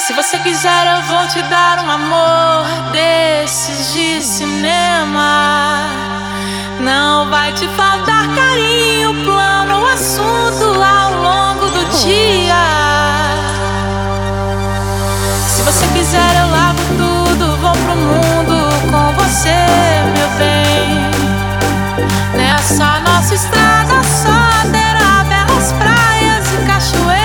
Se você quiser, eu vou te dar um amor desses de cinema. Não vai te faltar carinho, plano, o assunto ao longo do dia. Se você quiser, eu largo tudo, vou pro mundo com você, meu bem. Nessa nossa estrada só terá belas praias e cachoeiras,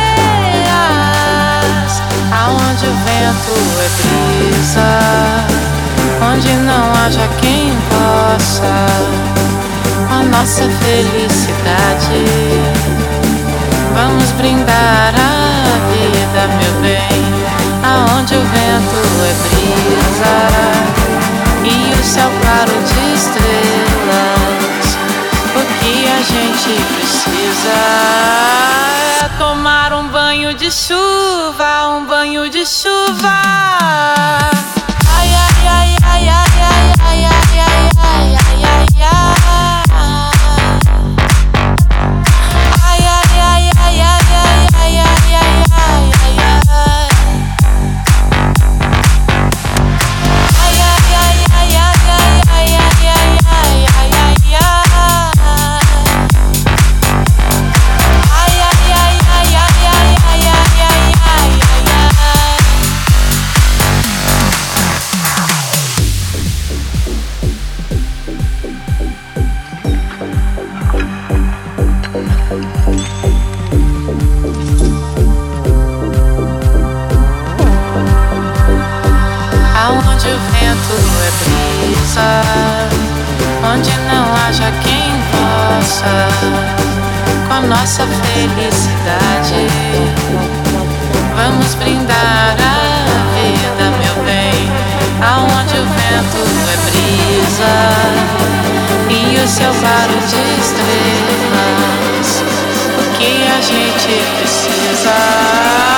aonde o vento é brisa, onde não haja quem possa com a nossa felicidade. Vamos brindar a vida, meu bem, aonde o vento é brisa e o céu claro de estrelas. O que a gente precisa é tomar um banho de chuva, um banho de chuva. Ai, ai, ai, ai, ai, ai, ai, ai, ai, ai, ai, ai, ai. Aonde o vento é brisa, onde não haja quem possa com a nossa felicidade. Vamos brindar a vida, meu bem, aonde o vento é brisa e o céu claro de estrelas. O que a gente precisa